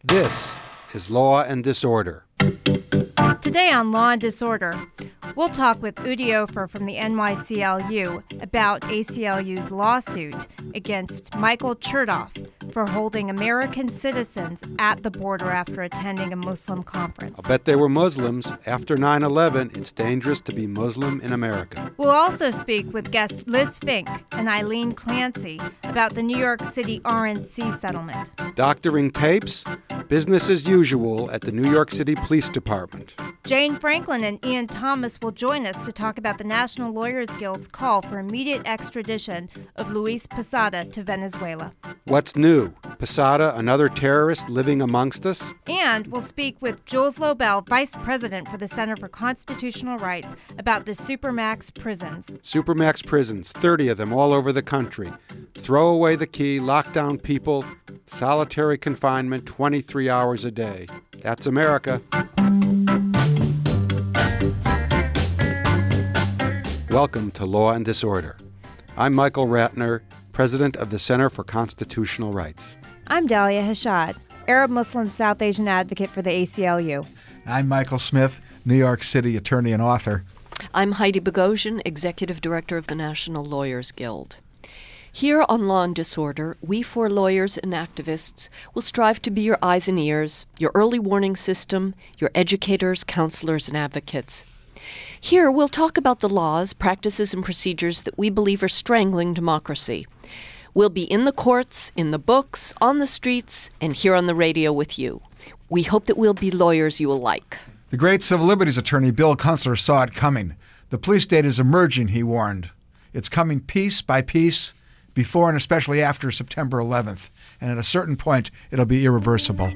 This is Law and Disorder. Today on Law and Disorder, we'll talk with Udi Ofer from the NYCLU about ACLU's lawsuit against Michael Chertoff for holding American citizens at the border after attending a Muslim conference. I'll bet they were Muslims. After 9/11, it's dangerous to be Muslim in America. We'll also speak with guests Liz Fink and Eileen Clancy about the New York City RNC settlement. Doctoring tapes? Business as usual at the New York City Police Department. Jane Franklin and Ian Thomas will join us to talk about the National Lawyers Guild's call for immediate extradition of Luis Posada to Venezuela. What's new? Posada, another terrorist living amongst us? And we'll speak with Jules Lobel, Vice President for the Center for Constitutional Rights, about the Supermax prisons. Supermax prisons, 30 of them all over the country. Throw away the key, lock down people, solitary confinement 23 hours a day. That's America. Welcome to Law and Disorder. I'm Michael Ratner, President of the Center for Constitutional Rights. I'm Dalia Hashad, Arab Muslim South Asian advocate for the ACLU. I'm Michael Smith, New York City attorney and author. I'm Heidi Bogosian, Executive Director of the National Lawyers Guild. Here on Law and Disorder, we four lawyers and activists will strive to be your eyes and ears, your early warning system, your educators, counselors, and advocates. Here we'll talk about the laws, practices, and procedures that we believe are strangling democracy. We'll be in the courts, in the books, on the streets, and here on the radio with you. We hope that we'll be lawyers you will like. The great civil liberties attorney Bill Kunstler saw it coming. The police state is emerging, he warned. It's coming piece by piece, before and especially after September 11th. And at a certain point, it'll be irreversible.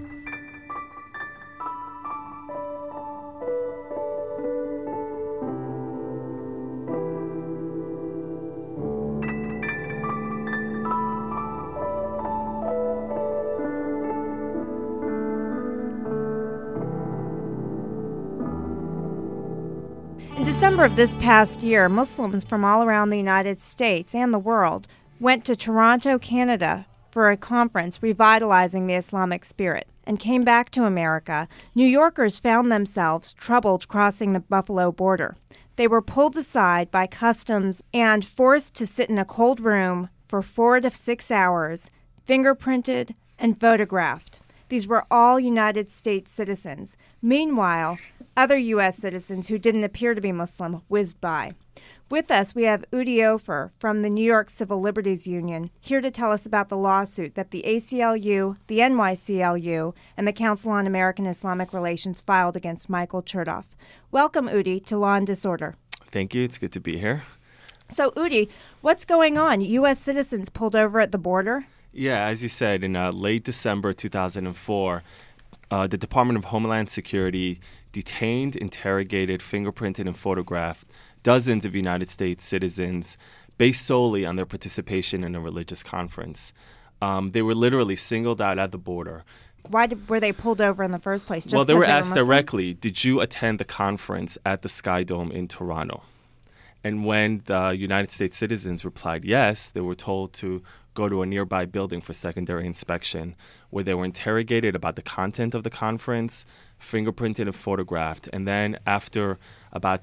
In December of this past year, Muslims from all around the United States and the world went to Toronto, Canada for a conference revitalizing the Islamic spirit and came back to America. New Yorkers found themselves troubled crossing the Buffalo border. They were pulled aside by customs and forced to sit in a cold room for 4 to 6 hours, fingerprinted and photographed. These were all United States citizens. Meanwhile, other U.S. citizens who didn't appear to be Muslim whizzed by. With us, we have Udi Ofer from the New York Civil Liberties Union, here to tell us about the lawsuit that the ACLU, the NYCLU, and the Council on American Islamic Relations filed against Michael Chertoff. Welcome, Udi, to Law and Disorder. Thank you. It's good to be here. So, Udi, what's going on? U.S. citizens pulled over at the border? Yeah, as you said, in late December 2004, the Department of Homeland Security detained, interrogated, fingerprinted, and photographed dozens of United States citizens based solely on their participation in a religious conference. They were literally singled out at the border. Why were they pulled over in the first place? Just well, they were asked Muslim? directly, did you attend the conference at the Sky Dome in Toronto? And when the United States citizens replied yes, they were told to go to a nearby building for secondary inspection, where they were interrogated about the content of the conference, fingerprinted and photographed. And then after about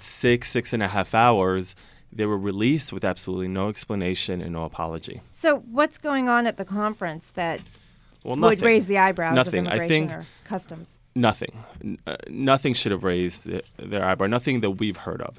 6.5 hours, they were released with absolutely no explanation and no apology. So what's going on at the conference that nothing. would raise the eyebrows Nothing. of I immigration think or customs? Nothing. Nothing should have raised their eyebrow. Nothing that we've heard of.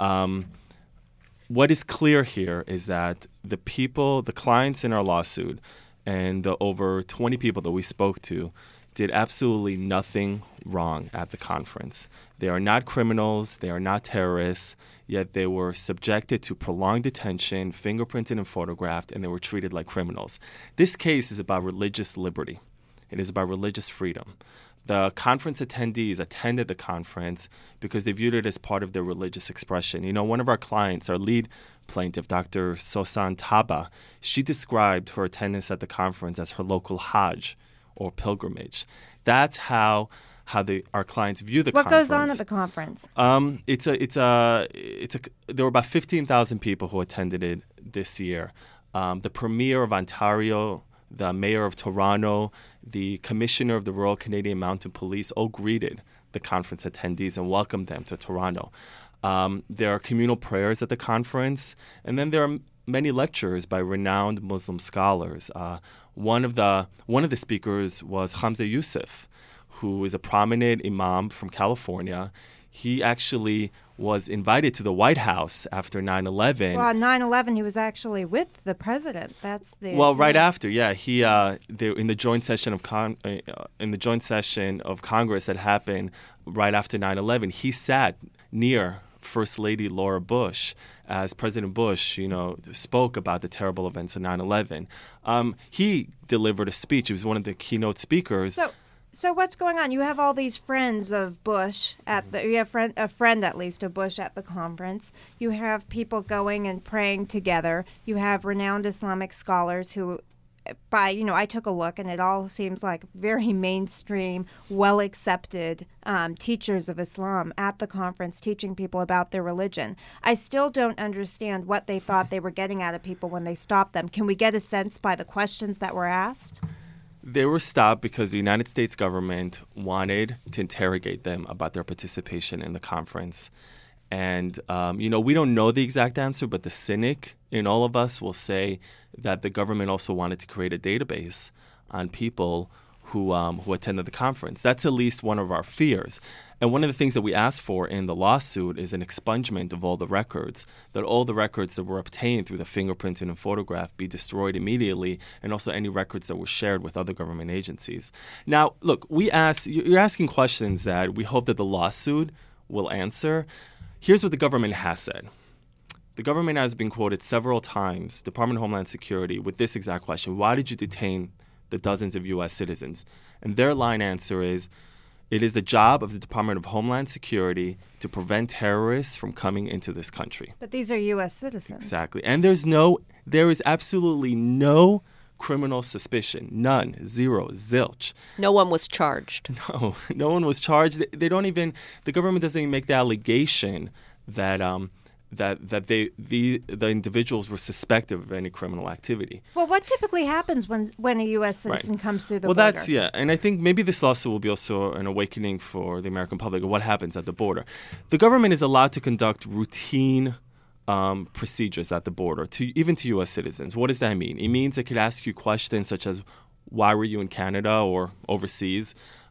What is clear here is that the people, the clients in our lawsuit, and the over 20 people that we spoke to did absolutely nothing wrong at the conference. They are not criminals, they are not terrorists, yet they were subjected to prolonged detention, fingerprinted and photographed, and they were treated like criminals. This case is about religious liberty. It is about religious freedom. The conference attendees attended the conference because they viewed it as part of their religious expression. You know, one of our clients, our lead plaintiff, Dr. Sosan Taba, she described her attendance at the conference as her local Hajj or pilgrimage. That's how our clients view the conference. What goes on at the conference? There were about 15,000 people who attended it this year. The Premier of Ontario, the mayor of Toronto, the commissioner of the Royal Canadian Mounted Police all greeted the conference attendees and welcomed them to Toronto. There are communal prayers at the conference, and then there are many lectures by renowned Muslim scholars. One of the speakers was Hamza Yusuf, who is a prominent imam from California. He actually was invited to the White House after 9/11. Well, on 9/11, he was actually with the president. That's the right after, yeah. He in the joint session of Congress that happened right after 9/11. He sat near First Lady Laura Bush as President Bush, spoke about the terrible events of 9/11. He delivered a speech. He was one of the keynote speakers. So what's going on? You have all these friends of Bush you have a friend at least of Bush at the conference. You have people going and praying together. You have renowned Islamic scholars who, I took a look and it all seems like very mainstream, well-accepted teachers of Islam at the conference teaching people about their religion. I still don't understand what they thought they were getting out of people when they stopped them. Can we get a sense by the questions that were asked? They were stopped because the United States government wanted to interrogate them about their participation in the conference. And, we don't know the exact answer, but the cynic in all of us will say that the government also wanted to create a database on people who attended the conference. That's at least one of our fears. And one of the things that we asked for in the lawsuit is an expungement of all the records, that all the records that were obtained through the fingerprinting and photograph be destroyed immediately, and also any records that were shared with other government agencies. Now, look, you're asking questions that we hope that the lawsuit will answer. Here's what the government has said. The government has been quoted several times, Department of Homeland Security, with this exact question: why did you detain the dozens of U.S. citizens? And their line answer is, it is the job of the Department of Homeland Security to prevent terrorists from coming into this country. But these are U.S. citizens. Exactly. And there is absolutely no criminal suspicion. None. Zero. Zilch. No one was charged. No one was charged. The government doesn't even make the allegation that the individuals were suspected of any criminal activity. Well, what typically happens when a U.S. citizen comes through the border? Well, and I think maybe this lawsuit will be also an awakening for the American public of what happens at the border. The government is allowed to conduct routine procedures at the border, even to U.S. citizens. What does that mean? It means it could ask you questions such as, why were you in Canada or overseas?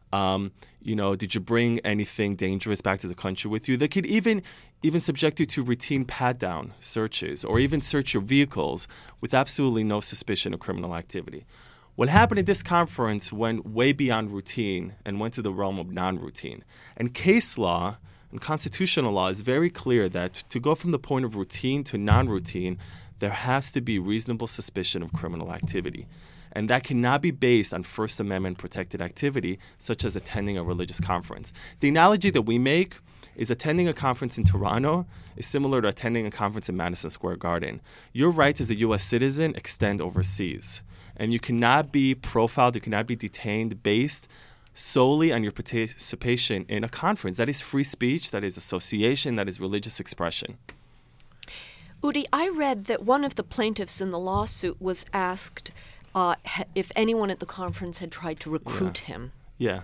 Did you bring anything dangerous back to the country with you? They could even subject you to routine pat-down searches or even search your vehicles with absolutely no suspicion of criminal activity. What happened at this conference went way beyond routine and went to the realm of non-routine. And case law and constitutional law is very clear that to go from the point of routine to non-routine, there has to be reasonable suspicion of criminal activity. And that cannot be based on First Amendment protected activity, such as attending a religious conference. The analogy that we make is attending a conference in Toronto is similar to attending a conference in Madison Square Garden. Your rights as a U.S. citizen extend overseas. And you cannot be profiled, you cannot be detained based solely on your participation in a conference. That is free speech, that is association, that is religious expression. Udi, I read that one of the plaintiffs in the lawsuit was asked if anyone at the conference had tried to recruit him. Yeah.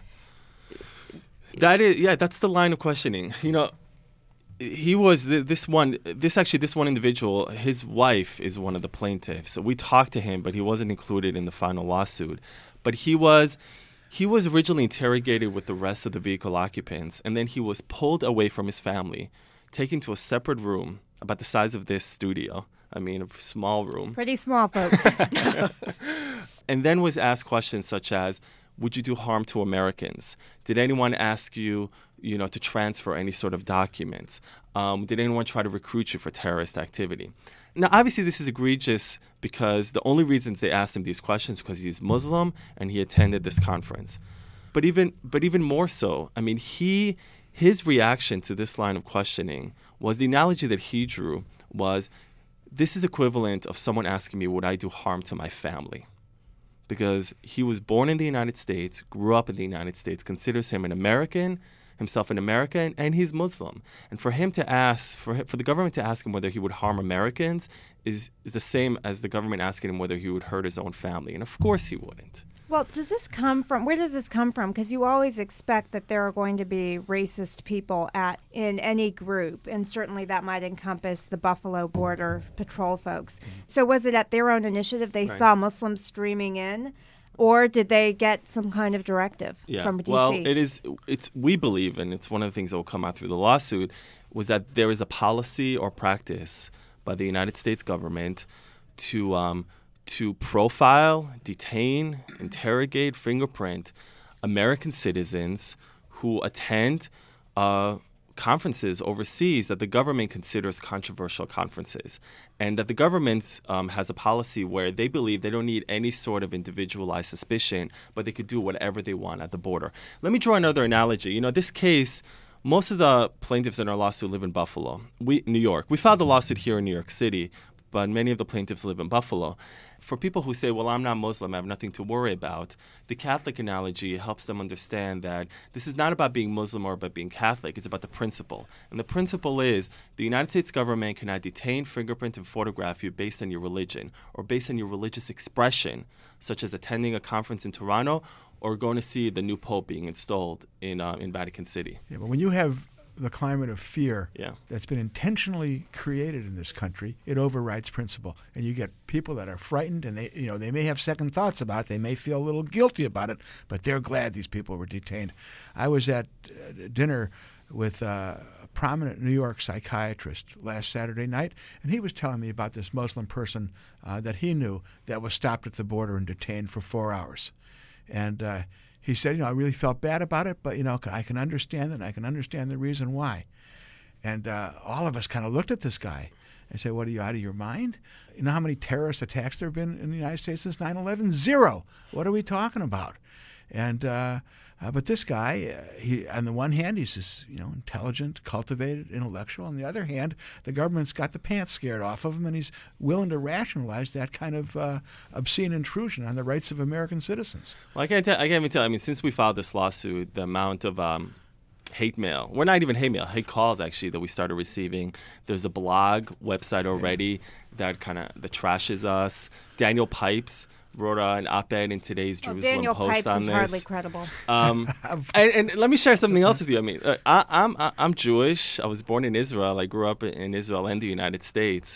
That's the line of questioning. He was this one individual, his wife is one of the plaintiffs. So we talked to him, but he wasn't included in the final lawsuit. But he was originally interrogated with the rest of the vehicle occupants, and then he was pulled away from his family, taken to a separate room about the size of this studio. I mean, a small room. Pretty small, folks. And then was asked questions such as, would you do harm to Americans? Did anyone ask you, to transfer any sort of documents? Did anyone try to recruit you for terrorist activity? Now, obviously, this is egregious because the only reasons they asked him these questions because he's Muslim and he attended this conference. But even more so, I mean, his reaction to this line of questioning was the analogy that he drew was, this is equivalent of someone asking me, would I do harm to my family? Because he was born in the United States, grew up in the United States, considers him an American, himself an American, and he's Muslim. And for him to ask, for the government to ask him whether he would harm Americans is the same as the government asking him whether he would hurt his own family. And of course he wouldn't. Well, where does this come from? Because you always expect that there are going to be racist people in any group, and certainly that might encompass the Buffalo Border Patrol folks. So was it at their own initiative they saw Muslims streaming in, or did they get some kind of directive from D.C.? Well, we believe, and it's one of the things that will come out through the lawsuit, was that there is a policy or practice by the United States government to profile, detain, interrogate, fingerprint American citizens who attend conferences overseas that the government considers controversial conferences, and that the government has a policy where they believe they don't need any sort of individualized suspicion, but they could do whatever they want at the border. Let me draw another analogy. This case, most of the plaintiffs in our lawsuit live in Buffalo, New York. We filed the lawsuit here in New York City, but many of the plaintiffs live in Buffalo. For people who say, well, I'm not Muslim, I have nothing to worry about, the Catholic analogy helps them understand that this is not about being Muslim or about being Catholic. It's about the principle. And the principle is the United States government cannot detain, fingerprint, and photograph you based on your religion or based on your religious expression, such as attending a conference in Toronto or going to see the new pope being installed in Vatican City. Yeah, but when you have the climate of fear Yeah. that's been intentionally created in this country, it overrides principle. And you get people that are frightened, and they may have second thoughts about it. They may feel a little guilty about it, but they're glad these people were detained. I was at dinner with a prominent New York psychiatrist last Saturday night, and he was telling me about this Muslim person that he knew that was stopped at the border and detained for 4 hours. And he said, I really felt bad about it, but, I can understand it, and I can understand the reason why. And all of us kind of looked at this guy and said, what, are you out of your mind? You know how many terrorist attacks there have been in the United States since 9/11? 0. What are we talking about? And but this guy, he on the one hand, he's this intelligent, cultivated, intellectual. On the other hand, the government's got the pants scared off of him, and he's willing to rationalize that kind of obscene intrusion on the rights of American citizens. Well, I can't even tell. I mean, since we filed this lawsuit, the amount of hate mail, we're not even hate mail, hate calls actually that we started receiving. There's a blog website already that trashes us. Daniel Pipes wrote an op-ed in today's Jerusalem Daniel Post Pipes on is this. hardly credible. And let me share something else with you. I mean, I'm Jewish. I was born in Israel. I grew up in Israel and the United States.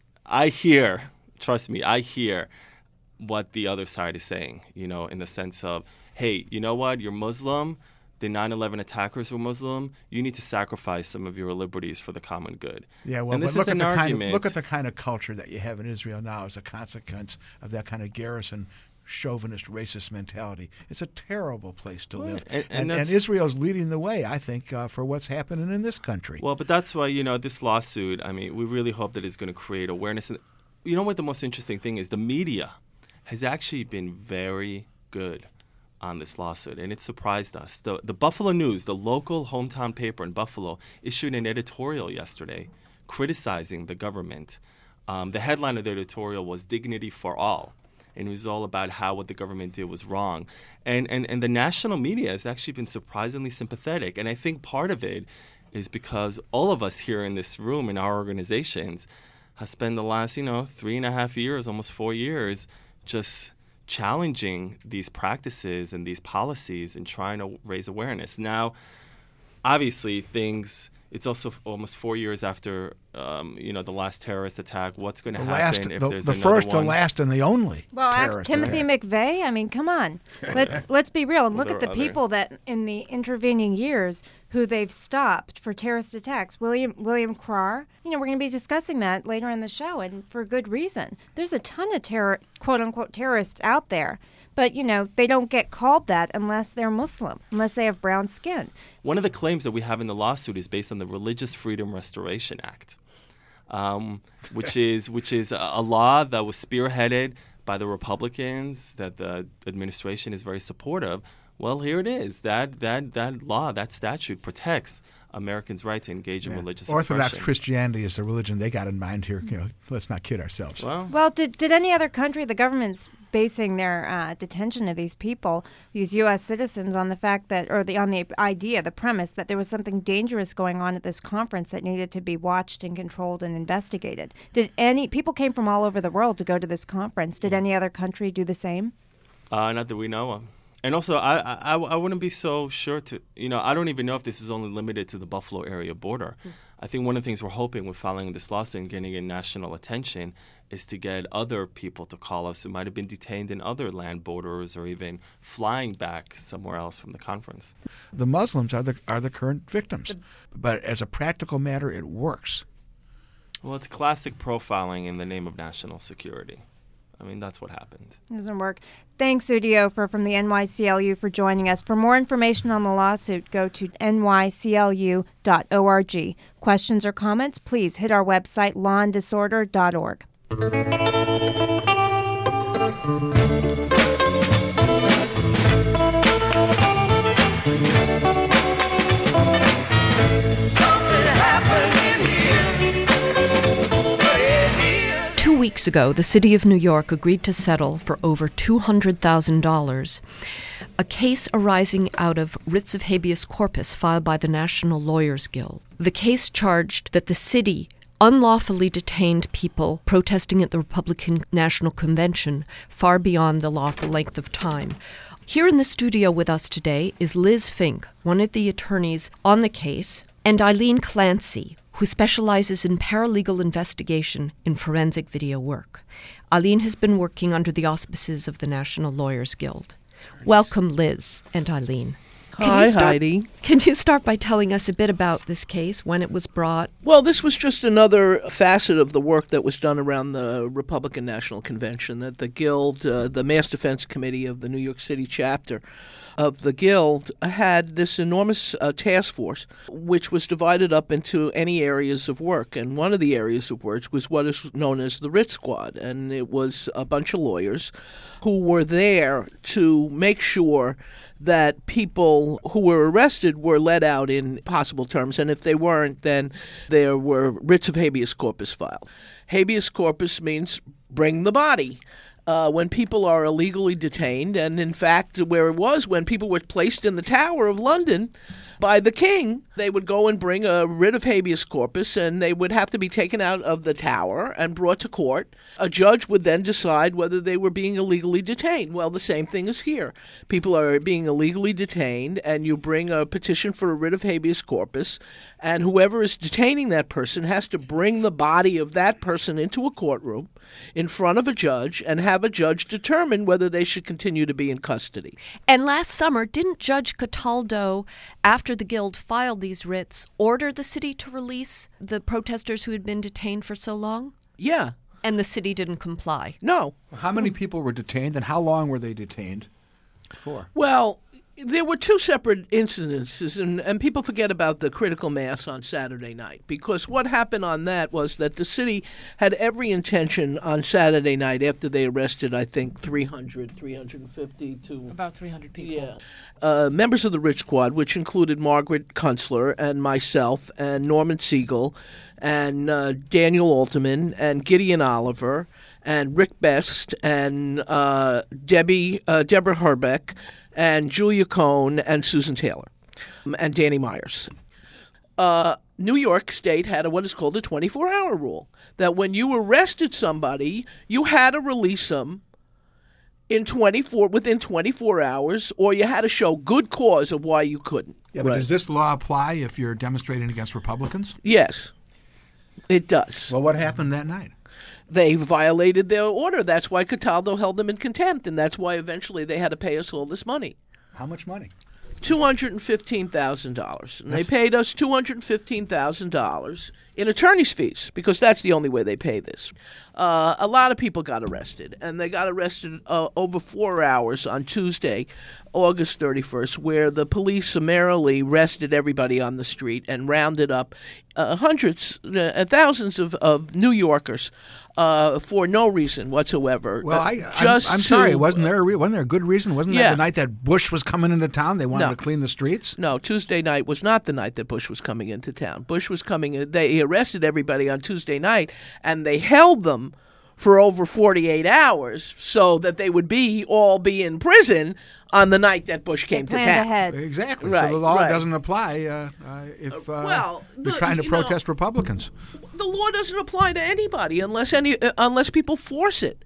Trust me, I hear what the other side is saying, in the sense of, hey, you know what? You're Muslim. The 9/11 attackers were Muslim. You need to sacrifice some of your liberties for the common good. Yeah, well, and this look is an argument. Look at the kind of culture that you have in Israel now as a consequence of that kind of garrison, chauvinist, racist mentality. It's a terrible place to live. And Israel's leading the way, I think, for what's happening in this country. Well, but that's why, this lawsuit, I mean, we really hope that it's going to create awareness. And you know what the most interesting thing is? The media has actually been very good on this lawsuit, and it surprised us. The Buffalo News, the local hometown paper in Buffalo, issued an editorial yesterday criticizing the government. The headline of the editorial was "Dignity for All," and it was all about how what the government did was wrong. And the national media has actually been surprisingly sympathetic, and I think part of it is because all of us here in this room in our organizations have spent the last 3.5 years, almost 4 years, just challenging these practices and these policies and trying to raise awareness. Now, obviously, it's also almost 4 years after, the last terrorist attack. What's going to happen if there's another first, one? the last, and the only Well, Timothy McVeigh, I mean, come on. Let's be real and look at the people that in the intervening years who they've stopped for terrorist attacks. William Carr, we're going to be discussing that later in the show, and for good reason. There's a ton of quote-unquote terrorists out there, but, they don't get called that unless they're Muslim, unless they have brown skin. One of the claims that we have in the lawsuit is based on the Religious Freedom Restoration Act, which is a law that was spearheaded by the Republicans, that the administration is very supportive. Well, here it is. That law, that statute protects Americans' right to engage in religious Orthodox expression. Christianity is the religion they got in mind here. Let's not kid ourselves. Well, did any other country, the government's basing their detention of these people, these U.S. citizens, on the fact that, on the idea, the premise that there was something dangerous going on at this conference that needed to be watched and controlled and investigated? People came from all over the world to go to this conference. Did any other country do the same? Not that we know of. And also, I wouldn't be so sure to, I don't even know if this is only limited to the Buffalo area border. I think one of the things we're hoping with filing this lawsuit and getting in national attention is to get other people to call us who might have been detained in other land borders or even flying back somewhere else from the conference. The Muslims are the current victims. But as a practical matter, it works. Well, it's classic profiling in the name of national security. I mean, that's what happened. It doesn't work. Thanks, Udi Ofer from the NYCLU for joining us. For more information on the lawsuit, go to nyclu.org. Questions or comments, please hit our website, lawanddisorder.org. Weeks ago, the city of New York agreed to settle for over $200,000 a case arising out of writs of habeas corpus filed by the National Lawyers Guild. The case charged that the city unlawfully detained people protesting at the Republican National Convention far beyond the lawful length of time. Here in the studio with us today is Liz Fink, one of the attorneys on the case, and Eileen Clancy, who specializes in paralegal investigation in forensic video work. Eileen has been working under the auspices of the National Lawyers Guild. Welcome, Liz and Eileen. Hi, Heidi. Can you start by telling us a bit about this case, when it was brought? Well, this was just another facet of the work that was done around the Republican National Convention, that the Guild, the Mass Defense Committee of the New York City chapter of the Guild, had this enormous task force, which was divided up into any areas of work. And one of the areas of work was what is known as the Writ Squad. And it was a bunch of lawyers who were there to make sure that people who were arrested were let out in possible terms, and if they weren't, then there were writs of habeas corpus filed. Habeas corpus means bring the body. When people are illegally detained, and in fact, where it was when people were placed in the Tower of London by the king, they would go and bring a writ of habeas corpus, and they would have to be taken out of the tower and brought to court. A judge would then decide whether they were being illegally detained. Well, the same thing is here. People are being illegally detained, and you bring a petition for a writ of habeas corpus, and whoever is detaining that person has to bring the body of that person into a courtroom in front of a judge and have a judge determine whether they should continue to be in custody. And last summer, didn't Judge Cataldo, after the Guild filed these writs, order the city to release the protesters who had been detained for so long? Yeah. And the city didn't comply? No. How many people were detained, and how long were they detained for? Well, there were two separate incidences, and people forget about the critical mass on Saturday night, because what happened on that was that the city had every intention on Saturday night, after they arrested, I think, 350 to... About 300 people. Yeah. Members of the Writ Squad, which included Margaret Kunstler and myself and Norman Siegel and Daniel Alterman and Gideon Oliver and Rick Best and Deborah Herbeck and Julia Cohn and Susan Taylor and Danny Myers. New York State had what is called a 24-hour rule, that when you arrested somebody, you had to release them within 24 hours, or you had to show good cause of why you couldn't. Yeah, but does this law apply if you're demonstrating against Republicans? Yes, it does. Well, what happened that night? They violated their order. That's why Cataldo held them in contempt, and that's why eventually they had to pay us all this money. How much money? $215,000. And they paid us $215,000 in attorney's fees, because that's the only way they pay this. A lot of people got arrested, and they got arrested over 4 hours on Tuesday, August 31st, where the police summarily arrested everybody on the street and rounded up hundreds and thousands of New Yorkers for no reason whatsoever. Well, I'm sorry, wasn't there a good reason? Wasn't that the night that Bush was coming into town? They wanted to clean the streets? No, Tuesday night was not the night that Bush was coming into town. Bush was coming. They arrested everybody on Tuesday night, and they held them for over 48 hours so that they would all be in prison on the night that Bush came to town. Ahead. Exactly. Right, so the law right. doesn't apply if you're trying to protest Republicans. The law doesn't apply to anybody unless people force it.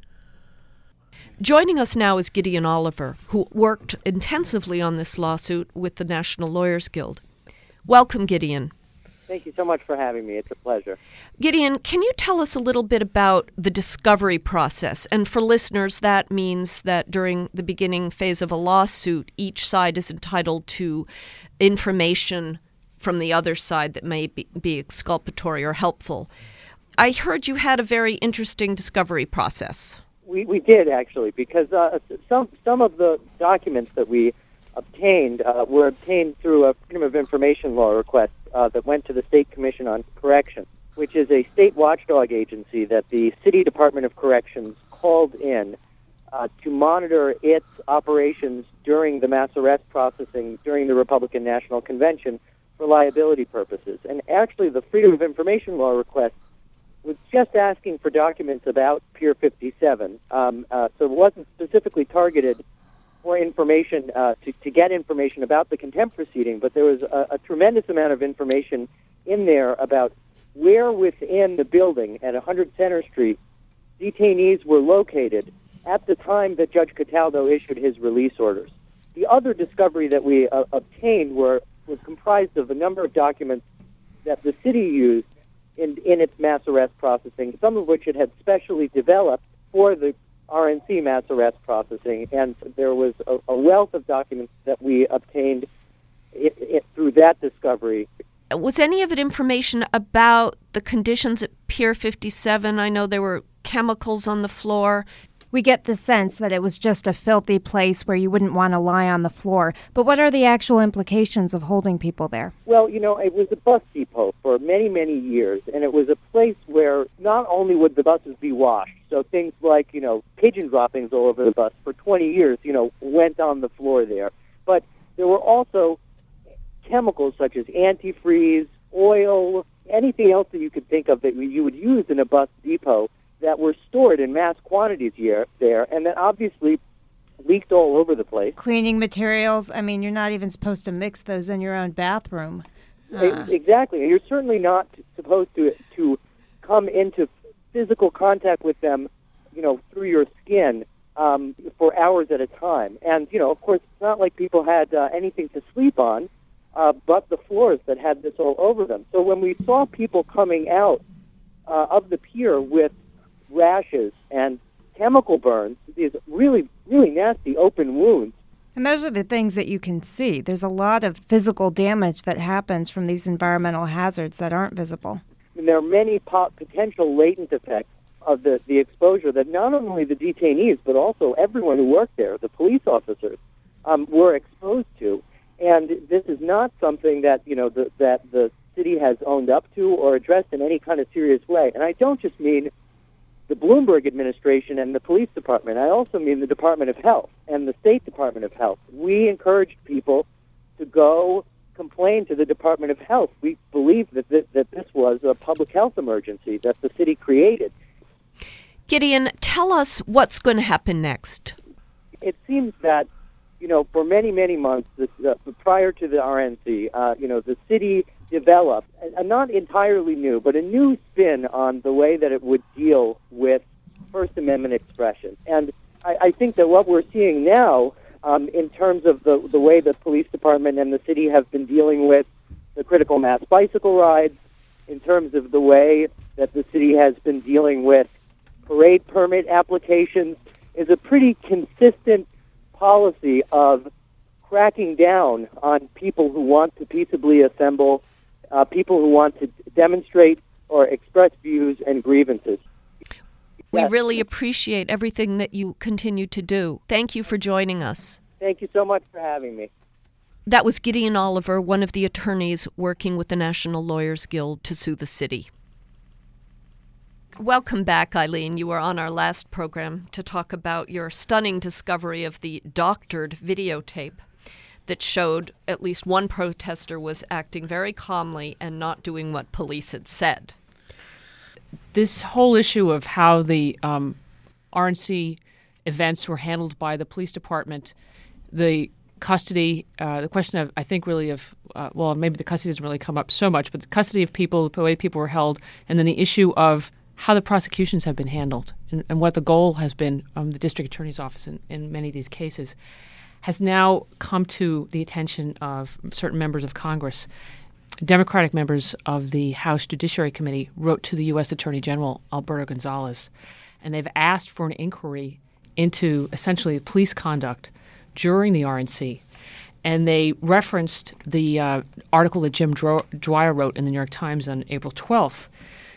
Joining us now is Gideon Oliver, who worked intensively on this lawsuit with the National Lawyers Guild. Welcome, Gideon. Thank you so much for having me. It's a pleasure. Gideon, can you tell us a little bit about the discovery process? And for listeners, that means that during the beginning phase of a lawsuit, each side is entitled to information from the other side that may be exculpatory or helpful. I heard you had a very interesting discovery process. We did, actually, because some of the documents that we obtained were obtained through a Freedom of Information Law request that went to the State Commission on Correction, which is a state watchdog agency that the City Department of Corrections called in to monitor its operations during the mass arrest processing during the Republican National Convention for liability purposes. And actually, the Freedom of Information Law request was just asking for documents about Pier 57, so it wasn't specifically targeted for information, to get information about the contempt proceeding, but there was a tremendous amount of information in there about where within the building at 100 Center Street detainees were located at the time that Judge Cataldo issued his release orders. The other discovery that we obtained was comprised of a number of documents that the city used in its mass arrest processing, some of which it had specially developed for the RNC mass arrest processing, and there was a wealth of documents that we obtained through that discovery. Was any of it information about the conditions at Pier 57? I know there were chemicals on the floor. We get the sense that it was just a filthy place where you wouldn't want to lie on the floor. But what are the actual implications of holding people there? Well, it was a bus depot for many, many years, and it was a place where not only would the buses be washed, so things like, pigeon droppings all over the bus for 20 years, went on the floor there, but there were also chemicals such as antifreeze, oil, anything else that you could think of that you would use in a bus depot that were stored in mass quantities there, and that obviously leaked all over the place. Cleaning materials, you're not even supposed to mix those in your own bathroom. Exactly, and you're certainly not supposed to come into physical contact with them, through your skin for hours at a time. And, of course, it's not like people had anything to sleep on, but the floors that had this all over them. So when we saw people coming out of the pier with rashes and chemical burns, these really, really nasty open wounds. And those are the things that you can see. There's a lot of physical damage that happens from these environmental hazards that aren't visible. And there are many potential latent effects of the exposure that not only the detainees, but also everyone who worked there, the police officers, were exposed to. And this is not something that, that the city has owned up to or addressed in any kind of serious way. And I don't just mean the Bloomberg administration and the police department. I also mean the Department of Health and the State Department of Health. We encouraged people to go complain to the Department of Health. We believe that this was a public health emergency that the city created. Gideon, tell us what's going to happen next. It seems that, for many, many months, prior to the RNC, the city developed a not entirely new, but a new spin on the way that it would deal with First Amendment expression. And I think that what we're seeing now, in terms of the way the police department and the city have been dealing with the critical mass bicycle rides, in terms of the way that the city has been dealing with parade permit applications, is a pretty consistent policy of cracking down on people who want to peaceably assemble, people who want to demonstrate or express views and grievances. We Yes. really appreciate everything that you continue to do. Thank you for joining us. Thank you so much for having me. That was Gideon Oliver, one of the attorneys working with the National Lawyers Guild to sue the city. Welcome back, Eileen. You were on our last program to talk about your stunning discovery of the doctored videotape that showed at least one protester was acting very calmly and not doing what police had said. This whole issue of how the RNC events were handled by the police department, the custody, the question of, I think really of, well, maybe the custody doesn't really come up so much, but the custody of people, the way people were held, and then the issue of how the prosecutions have been handled and what the goal has been, the district attorney's office in many of these cases, has now come to the attention of certain members of Congress. Democratic members of the House Judiciary Committee wrote to the U.S. Attorney General, Alberto Gonzales, and they've asked for an inquiry into essentially police conduct during the RNC. And they referenced the article that Jim Dwyer wrote in the New York Times on April 12th.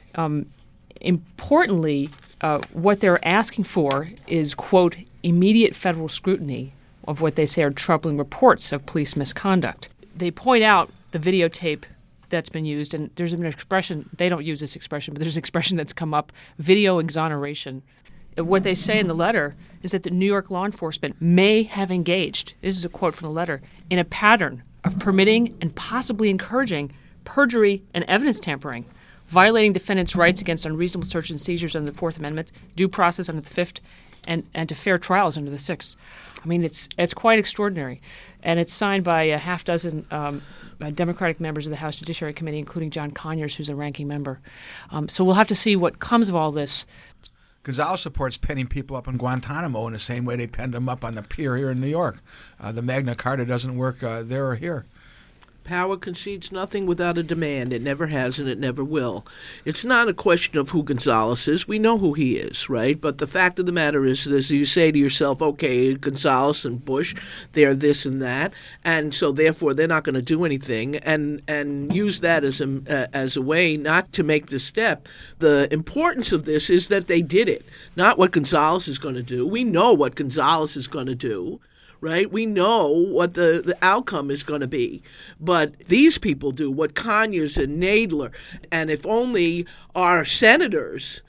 Importantly, what they're asking for is, quote, immediate federal scrutiny of what they say are troubling reports of police misconduct. They point out the videotape that's been used, and there's an expression, they don't use this expression, but there's an expression that's come up, video exoneration. What they say in the letter is that the New York law enforcement may have engaged, this is a quote from the letter, in a pattern of permitting and possibly encouraging perjury and evidence tampering, violating defendants' rights against unreasonable search and seizures under the Fourth Amendment, due process under the Fifth, and to fair trials under the Sixth. I mean, it's quite extraordinary. And it's signed by a half dozen Democratic members of the House Judiciary Committee, including John Conyers, who's a ranking member. So we'll have to see what comes of all this. Gonzales supports penning people up in Guantanamo in the same way they penned them up on the pier here in New York. The Magna Carta doesn't work there or here. Power concedes nothing without a demand. It never has and it never will. It's not a question of who Gonzales is. We know who he is, right? But the fact of the matter is this, you say to yourself, okay, Gonzales and Bush, they're this and that, and so therefore they're not going to do anything, and use that as a way not to make this step. The importance of this is that they did it, not what Gonzales is going to do. We know what Gonzales is going to do. Right? We know what the outcome is going to be. But these people do what Conyers and Nadler, and if only our senators,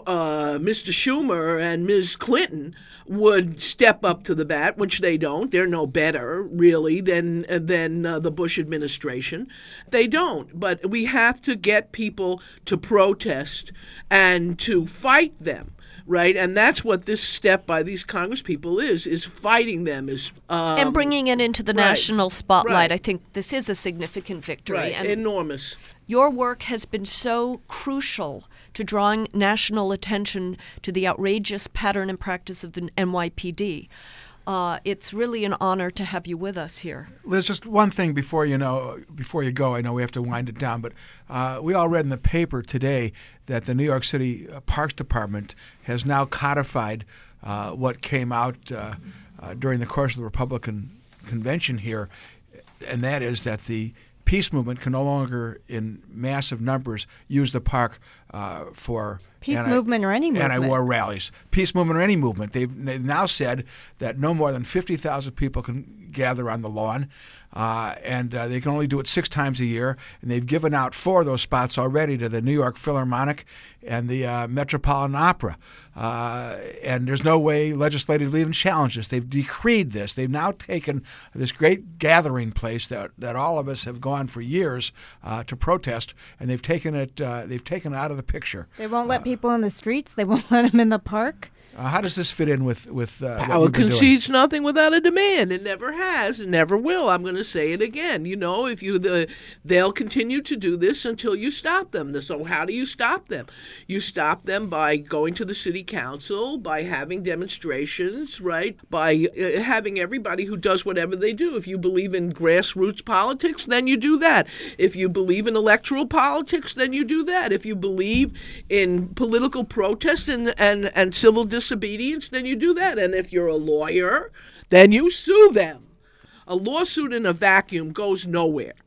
Mr. Schumer and Ms. Clinton, would step up to the bat, which they don't. They're no better, really, than the Bush administration. They don't. But we have to get people to protest and to fight them. Right, and that's what this step by these Congress people is fighting them, and bringing it into the national spotlight. I think this is a significant victory. Right, and enormous. Your work has been so crucial to drawing national attention to the outrageous pattern and practice of the NYPD. It's really an honor to have you with us here. Liz, just one thing before you go. I know we have to wind it down, but we all read in the paper today that the New York City Parks Department has now codified what came out during the course of the Republican convention here, and that is that the peace movement can no longer, in massive numbers, use the park for peace movement or any movement. Anti-war rallies. Peace movement or any movement. They've now said that no more than 50,000 people can gather on the lawn, and they can only do it 6 times a year. And they've given out 4 of those spots already to the New York Philharmonic and the Metropolitan Opera. And there's no way legislatively even challenge this. They've decreed this. They've now taken this great gathering place that all of us have gone for years to protest, and they've taken it out of the picture. They won't let people in the streets. They won't let them in the park. How does this fit in with Power concedes nothing without a demand. It never has and never will. I'm going to say it again. You know, they'll continue to do this until you stop them. So how do you stop them? You stop them by going to the city council, by having demonstrations, right? By having everybody who does whatever they do. If you believe in grassroots politics, then you do that. If you believe in electoral politics, then you do that. If you believe in political protest and civil disobedience, then you do that. And if you're a lawyer, then you sue them. A lawsuit in a vacuum goes nowhere,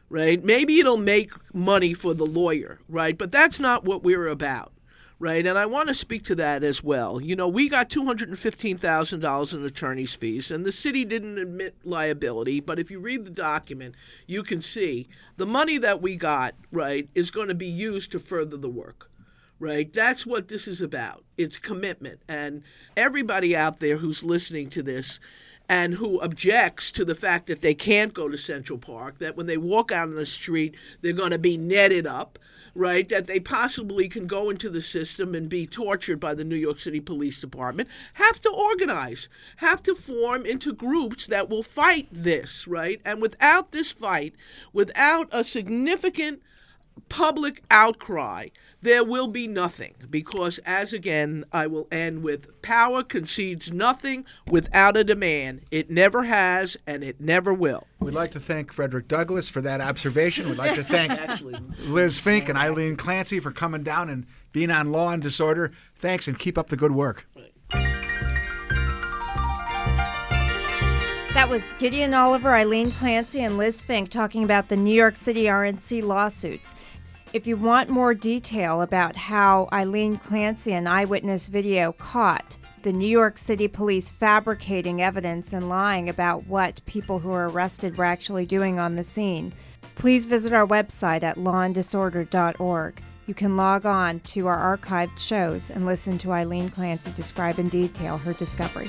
right? Maybe it'll make money for the lawyer, right? But that's not what we're about, right? And I want to speak to that as well. You know, we got $215,000 in attorney's fees, and the city didn't admit liability. But if you read the document, you can see the money that we got, right, is going to be used to further the work. Right? That's what this is about. It's commitment. And everybody out there who's listening to this and who objects to the fact that they can't go to Central Park, that when they walk out on the street, they're going to be netted up, right? That they possibly can go into the system and be tortured by the New York City Police Department, have to organize, have to form into groups that will fight this, right? And without this fight, without a significant public outcry, there will be nothing, because, as again, I will end with, power concedes nothing without a demand. It never has, and it never will. We'd like to thank Frederick Douglass for that observation. We'd like to thank Liz Fink and Eileen Clancy for coming down and being on Law and Disorder. Thanks, and keep up the good work. That was Gideon Oliver, Eileen Clancy, and Liz Fink talking about the New York City RNC lawsuits. If you want more detail about how Eileen Clancy and Eyewitness Video caught the New York City police fabricating evidence and lying about what people who were arrested were actually doing on the scene, please visit our website at lawanddisorder.org. You can log on to our archived shows and listen to Eileen Clancy describe in detail her discovery.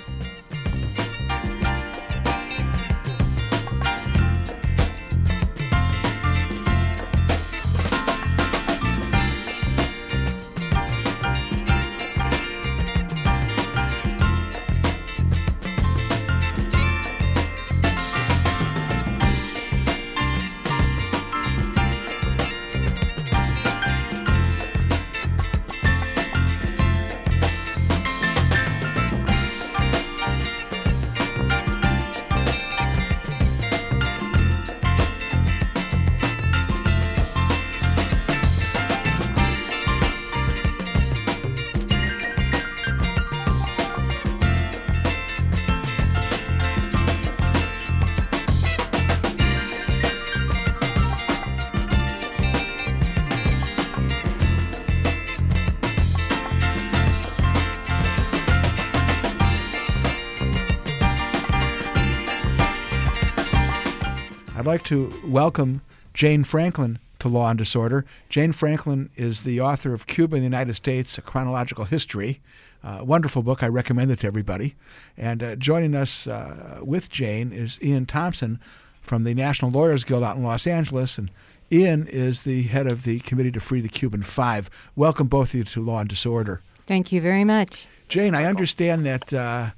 I'd like to welcome Jane Franklin to Law and Disorder. Jane Franklin is the author of Cuba and the United States, A Chronological History. Wonderful book. I recommend it to everybody. And joining us with Jane is Ian Thompson from the National Lawyers Guild out in Los Angeles. And Ian is the head of the Committee to Free the Cuban Five. Welcome both of you to Law and Disorder. Thank you very much. Jane, I understand that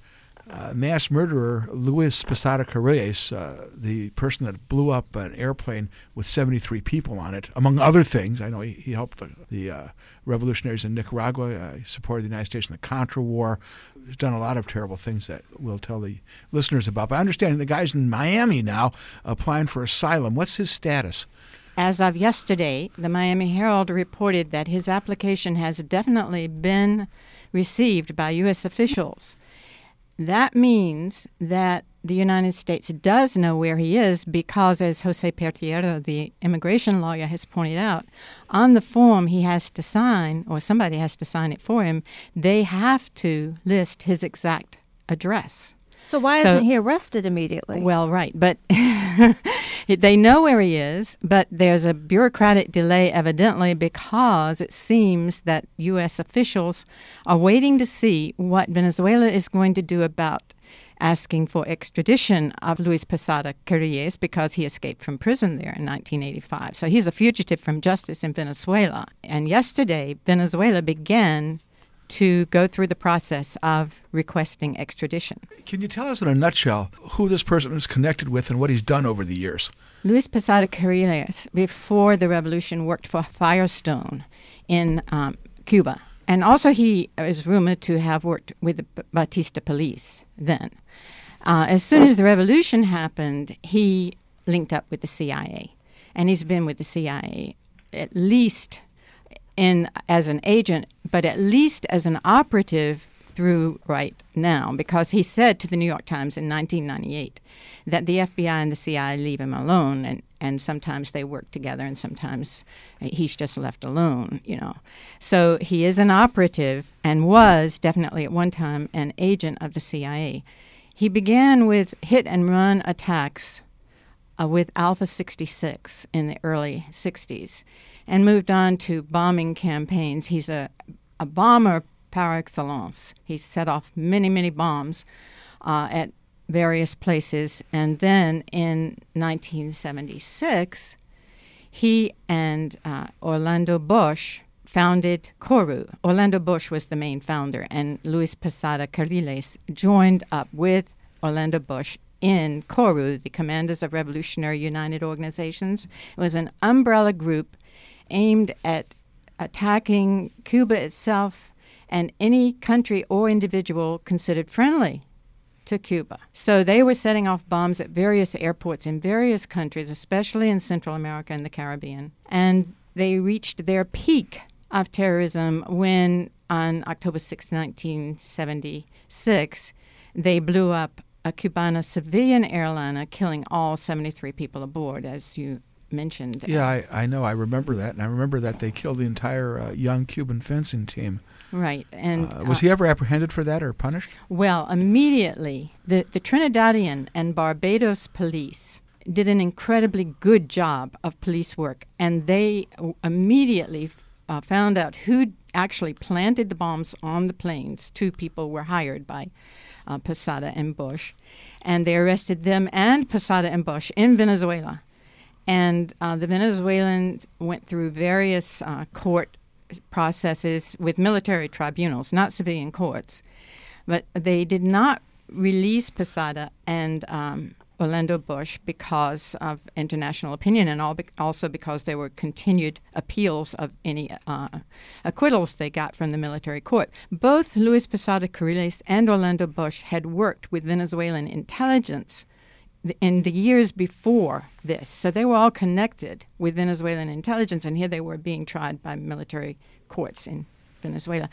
mass murderer Luis Posada Carrilles, the person that blew up an airplane with 73 people on it, among other things. I know he helped the revolutionaries in Nicaragua. He supported the United States in the Contra War. He's done a lot of terrible things that we'll tell the listeners about. But I understand the guy's in Miami now applying for asylum. What's his status? As of yesterday, the Miami Herald reported that his application has definitely been received by U.S. officials. That means that the United States does know where he is because, as Jose Pertierra, the immigration lawyer, has pointed out, on the form he has to sign, or somebody has to sign it for him, they have to list his exact address. So why isn't he arrested immediately? Well, right, but they know where he is, but there's a bureaucratic delay evidently because it seems that U.S. officials are waiting to see what Venezuela is going to do about asking for extradition of Luis Posada Carrilles because he escaped from prison there in 1985. So he's a fugitive from justice in Venezuela. And yesterday, Venezuela began to go through the process of requesting extradition. Can you tell us in a nutshell who this person is connected with and what he's done over the years? Luis Posada Carrilles, before the revolution, worked for Firestone in Cuba. And also he is rumored to have worked with the Batista police then. As soon as the revolution happened, he linked up with the CIA. And he's been with the CIA at least as an agent, but at least as an operative through right now, because he said to the New York Times in 1998 that the FBI and the CIA leave him alone, and sometimes they work together and sometimes he's just left alone, So he is an operative and was definitely at one time an agent of the CIA. He began with hit-and-run attacks with Alpha 66 in the early 60s and moved on to bombing campaigns. He's a bomber par excellence. He set off many, many bombs at various places. And then in 1976, he and Orlando Bosch founded Koru. Orlando Bosch was the main founder, and Luis Posada Carriles joined up with Orlando Bosch in Koru, the Commanders of Revolutionary United Organizations. It was an umbrella group aimed at attacking Cuba itself and any country or individual considered friendly to Cuba. So they were setting off bombs at various airports in various countries, especially in Central America and the Caribbean. And they reached their peak of terrorism when, on October 6, 1976, they blew up a Cubana civilian airliner, killing all 73 people aboard, as you mentioned. Yeah, I know. I remember that. And I remember that they killed the entire young Cuban fencing team. Right. And was he ever apprehended for that or punished? Well, immediately, the Trinidadian and Barbados police did an incredibly good job of police work, and they immediately found out who actually planted the bombs on the planes. 2 people were hired by Posada and Bosch, and they arrested them and Posada and Bosch in Venezuela. And the Venezuelans went through various court processes with military tribunals, not civilian courts. But they did not release Posada and Orlando Bosch because of international opinion, and also because there were continued appeals of any acquittals they got from the military court. Both Luis Posada Carriles and Orlando Bosch had worked with Venezuelan intelligence in the years before this. So they were all connected with Venezuelan intelligence, and here they were being tried by military courts in Venezuela.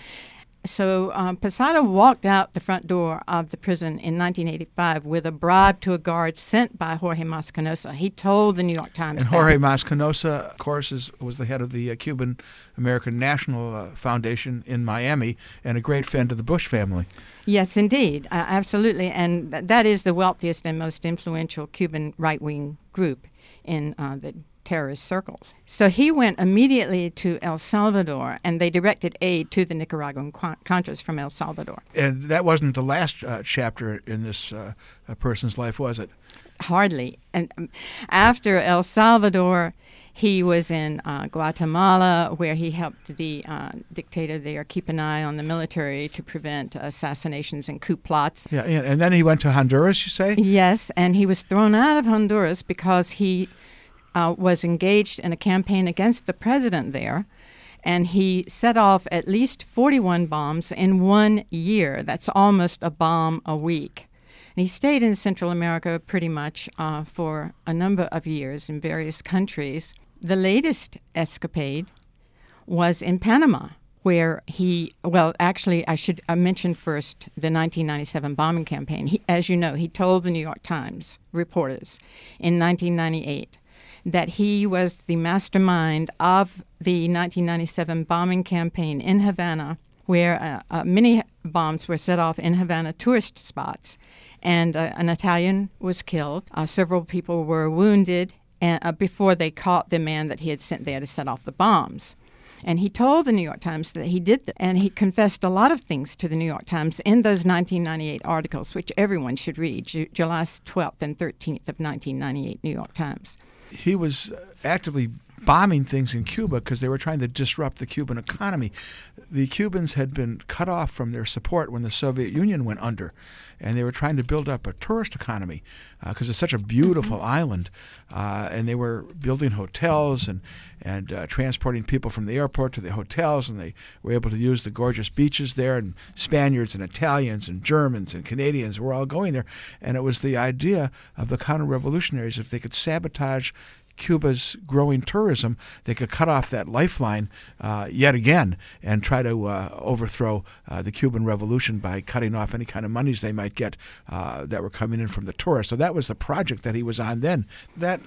So Posada walked out the front door of the prison in 1985 with a bribe to a guard sent by Jorge Mas Canosa. He told the New York Times. And Jorge Mas Canosa, of course, was the head of the Cuban American National Foundation in Miami and a great friend of the Bush family. Yes, indeed. Absolutely. And that is the wealthiest and most influential Cuban right-wing group in the terrorist circles. So he went immediately to El Salvador, and they directed aid to the Nicaraguan Contras from El Salvador. And that wasn't the last chapter in this person's life, was it? Hardly. And after El Salvador, he was in Guatemala, where he helped the dictator there keep an eye on the military to prevent assassinations and coup plots. Yeah, and then he went to Honduras, you say? Yes, and he was thrown out of Honduras because he was engaged in a campaign against the president there, and he set off at least 41 bombs in 1 year. That's almost a bomb a week. And he stayed in Central America pretty much for a number of years in various countries. The latest escapade was in Panama, where I should mention first the 1997 bombing campaign. As you know, he told the New York Times reporters in 1998 that he was the mastermind of the 1997 bombing campaign in Havana, where many bombs were set off in Havana tourist spots. And an Italian was killed. Several people were wounded before they caught the man that he had sent there to set off the bombs. And he told the New York Times that he did that. And he confessed a lot of things to the New York Times in those 1998 articles, which everyone should read, July 12th and 13th of 1998 New York Times. He was actively bombing things in Cuba because they were trying to disrupt the Cuban economy. The Cubans had been cut off from their support when the Soviet Union went under, and they were trying to build up a tourist economy because it's such a beautiful island, and they were building hotels and transporting people from the airport to the hotels, and they were able to use the gorgeous beaches there, and Spaniards and Italians and Germans and Canadians were all going there, and it was the idea of the counter-revolutionaries, if they could sabotage Cuba's growing tourism, they could cut off that lifeline yet again and try to overthrow the Cuban Revolution by cutting off any kind of monies they might get that were coming in from the tourists. So that was the project that he was on then. That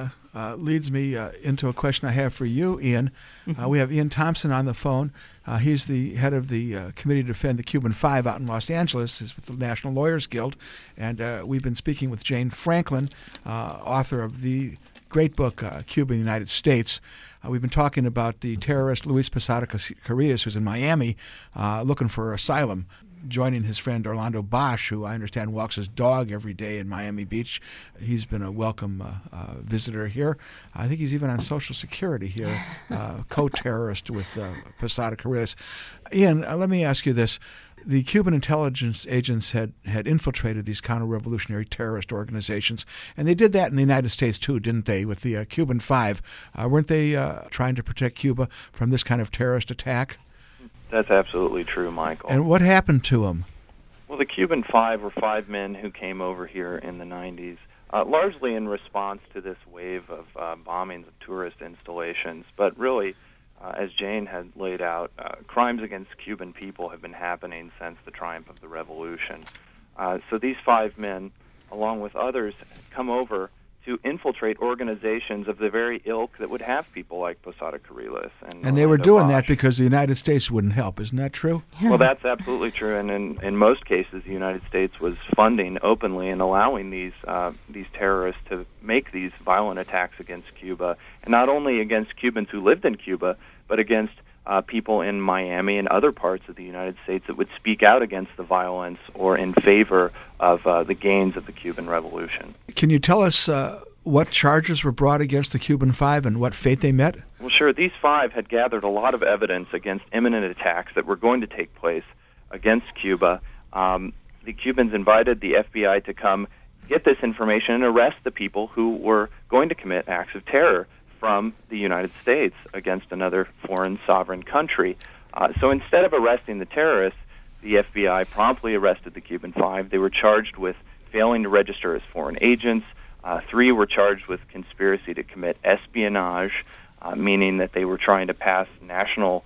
leads me into a question I have for you, Ian. We have Ian Thompson on the phone. He's the head of the Committee to Defend the Cuban Five out in Los Angeles. He's with the National Lawyers Guild. And we've been speaking with Jane Franklin, author of the great book, Cuba and the United States. We've been talking about the terrorist Luis Posada Carrillas, who's in Miami looking for asylum, joining his friend Orlando Bosch, who I understand walks his dog every day in Miami Beach. He's been a welcome visitor here. I think he's even on Social Security here, co-terrorist with Posada Carrillas. Ian, let me ask you this. The Cuban intelligence agents had infiltrated these counter-revolutionary terrorist organizations, and they did that in the United States too, didn't they, with the Cuban Five? Weren't they trying to protect Cuba from this kind of terrorist attack? That's absolutely true, Michael. And what happened to them? Well, the Cuban Five were 5 men who came over here in the 90s, largely in response to this wave of bombings of tourist installations. But really, as Jane had laid out, crimes against Cuban people have been happening since the triumph of the revolution. So these 5 men, along with others, come over to infiltrate organizations of the very ilk that would have people like Posada Carrillas. And they were doing that because the United States wouldn't help. Isn't that true? Well, that's absolutely true. And in most cases, the United States was funding openly and allowing these terrorists to make these violent attacks against Cuba, and not only against Cubans who lived in Cuba, but against people in Miami and other parts of the United States that would speak out against the violence or in favor of the gains of the Cuban Revolution. Can you tell us what charges were brought against the Cuban Five and what fate they met? Well, sure. These 5 had gathered a lot of evidence against imminent attacks that were going to take place against Cuba. The Cubans invited the FBI to come get this information and arrest the people who were going to commit acts of terror from the United States against another foreign sovereign country. So instead of arresting the terrorists, the FBI promptly arrested the Cuban Five. They were charged with failing to register as foreign agents. 3 were charged with conspiracy to commit espionage, meaning that they were trying to pass national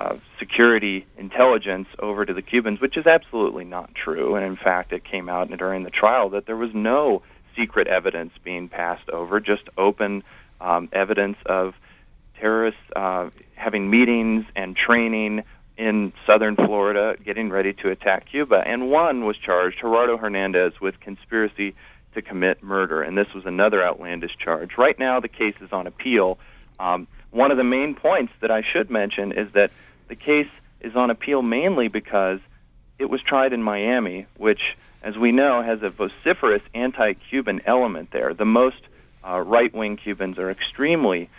security intelligence over to the Cubans, which is absolutely not true. And in fact, it came out during the trial that there was no secret evidence being passed over, just open evidence of terrorists having meetings and training in southern Florida, getting ready to attack Cuba. And 1 was charged, Gerardo Hernandez, with conspiracy to commit murder. And this was another outlandish charge. Right now, the case is on appeal. One of the main points that I should mention is that the case is on appeal mainly because it was tried in Miami, which, as we know, has a vociferous anti-Cuban element there. The most right-wing Cubans are extremely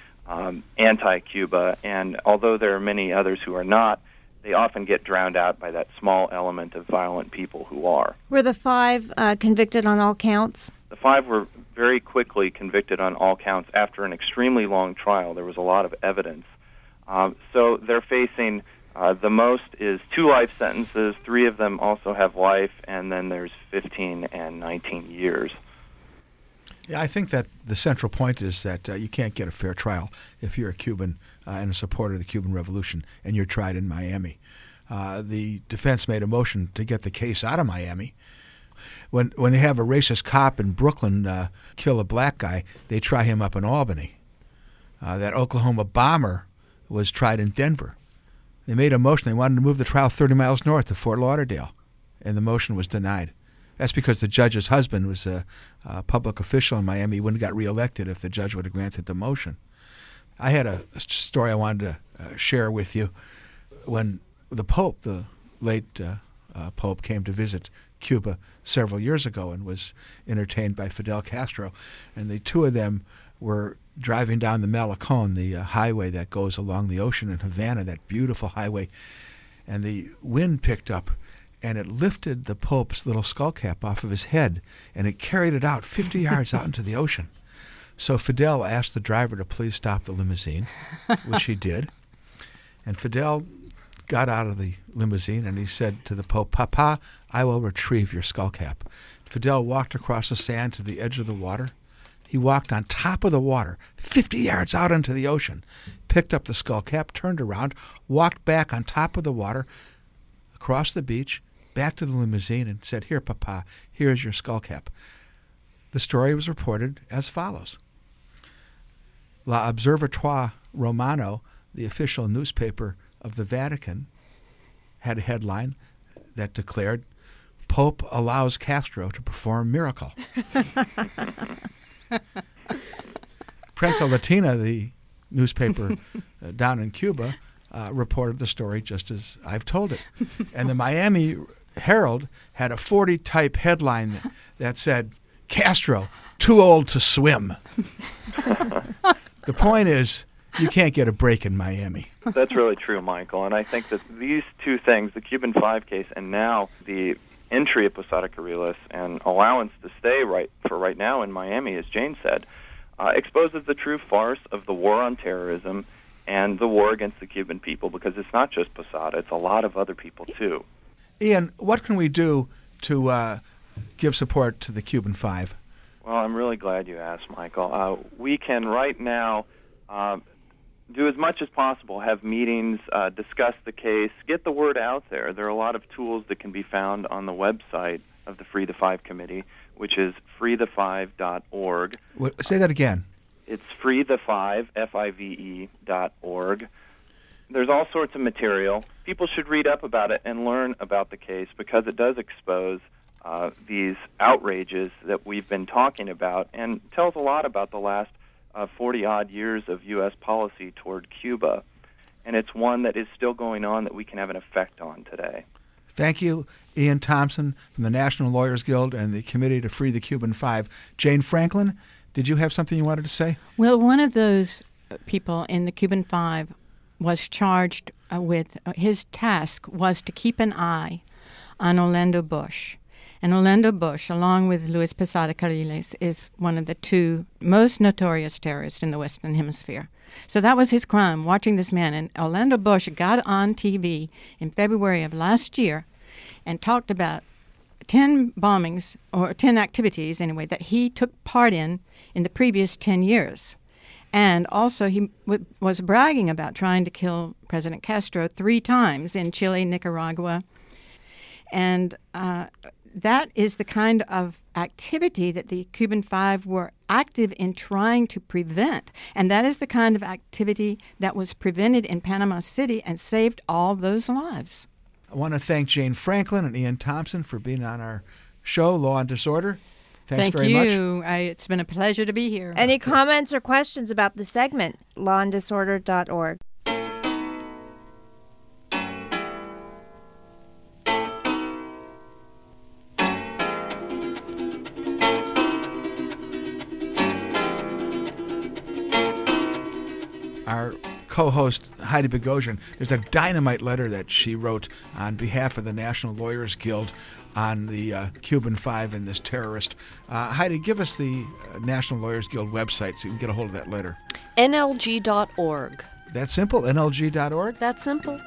anti-Cuba, and although there are many others who are not, they often get drowned out by that small element of violent people who are. Were the 5 convicted on all counts? The 5 were very quickly convicted on all counts after an extremely long trial. There was a lot of evidence. So they're facing, the most is 2 life sentences. 3 of them also have life, and then there's 15 and 19 years. Yeah, I think that the central point is that you can't get a fair trial if you're a Cuban and a supporter of the Cuban Revolution and you're tried in Miami. The defense made a motion to get the case out of Miami. When they have a racist cop in Brooklyn kill a black guy, they try him up in Albany. That Oklahoma bomber was tried in Denver. They made a motion. They wanted to move the trial 30 miles north to Fort Lauderdale, and the motion was denied. That's because the judge's husband was a public official in Miami. He wouldn't have got reelected if the judge would have granted the motion. I had a story I wanted to share with you. When the Pope, the late Pope, came to visit Cuba several years ago and was entertained by Fidel Castro, and the 2 of them were driving down the Malecon, the highway that goes along the ocean in Havana, that beautiful highway, and the wind picked up, and it lifted the Pope's little skull cap off of his head, and it carried it out 50 yards out into the ocean. So Fidel asked the driver to please stop the limousine, which he did. And Fidel got out of the limousine, and he said to the Pope, "Papa, I will retrieve your skull cap." Fidel walked across the sand to the edge of the water. He walked on top of the water, 50 yards out into the ocean, picked up the skull cap, turned around, walked back on top of the water, across the beach, back to the limousine, and said, "Here, Papa, here's your skull cap." The story was reported as follows. L'Osservatore Romano, the official newspaper of the Vatican, had a headline that declared, "Pope allows Castro to perform miracle." Prensa Latina, the newspaper down in Cuba, reported the story just as I've told it. And the Miami Herald had a 40-type headline that said, "Castro, too old to swim." The point is, you can't get a break in Miami. That's really true, Michael. And I think that these two things, the Cuban 5 case and now the entry of Posada Carriles and allowance to stay right now in Miami, as Jane said, exposes the true farce of the war on terrorism and the war against the Cuban people, because it's not just Posada, it's a lot of other people too. Ian, what can we do to give support to the Cuban 5? Well, I'm really glad you asked, Michael. We can right now do as much as possible, have meetings, discuss the case, get the word out there. There are a lot of tools that can be found on the website of the Free the Five Committee, which is freethefive.org. Say that again. It's freethefive, FIVE.org. There's all sorts of material. People should read up about it and learn about the case, because it does expose these outrages that we've been talking about, and tells a lot about the last 40-odd years of U.S. policy toward Cuba. And it's one that is still going on that we can have an effect on today. Thank you, Ian Thompson from the National Lawyers Guild and the Committee to Free the Cuban 5. Jane Franklin, did you have something you wanted to say? Well, one of those people in the Cuban 5 was charged with, his task was to keep an eye on Orlando Bush. And Orlando Bush, along with Luis Posada Carriles, is one of the two most notorious terrorists in the Western Hemisphere. So that was his crime, watching this man. And Orlando Bush got on TV in February of last year and talked about 10 bombings, or 10 activities anyway, that he took part in the previous 10 years. And also he was bragging about trying to kill President Castro 3 times in Chile, Nicaragua. And that is the kind of activity that the Cuban 5 were active in trying to prevent. And that is the kind of activity that was prevented in Panama City and saved all those lives. I want to thank Jane Franklin and Ian Thompson for being on our show, Law and Disorder. Thanks very much. Thank you. It's been a pleasure to be here. Any comments or questions about the segment? lawanddisorder.org. Our co-host, Heidi Bogosian, there's a dynamite letter that she wrote on behalf of the National Lawyers Guild on the Cuban 5 and this terrorist. Heidi, give us the National Lawyers Guild website so you can get a hold of that letter. NLG.org. That simple? NLG.org? That simple.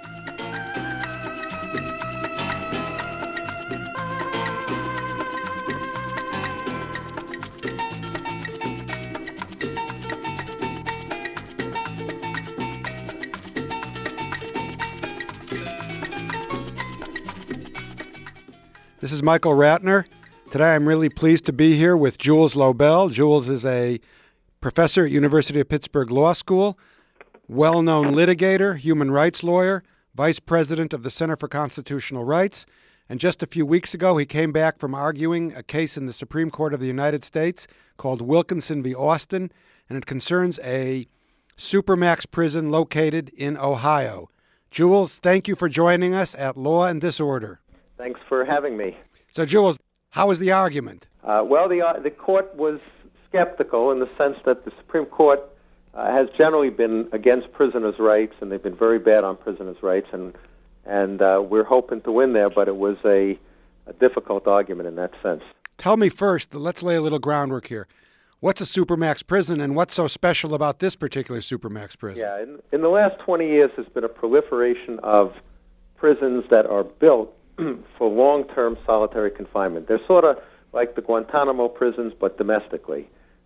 This is Michael Ratner. Today I'm really pleased to be here with Jules Lobel. Jules is a professor at University of Pittsburgh Law School, well-known litigator, human rights lawyer, vice president of the Center for Constitutional Rights, and just a few weeks ago he came back from arguing a case in the Supreme Court of the United States called Wilkinson v. Austin, and it concerns a supermax prison located in Ohio. Jules, thank you for joining us at Law and Disorder. Thanks for having me. So, Jules, how was the argument? Well, the court was skeptical in the sense that the Supreme Court has generally been against prisoners' rights, and they've been very bad on prisoners' rights, and we're hoping to win there, but it was a difficult argument in that sense. Tell me first, let's lay a little groundwork here. What's a supermax prison, and what's so special about this particular supermax prison? Yeah, in the last 20 years, there's been a proliferation of prisons that are built for long-term solitary confinement. They're sort of like the Guantanamo prisons, but domestically.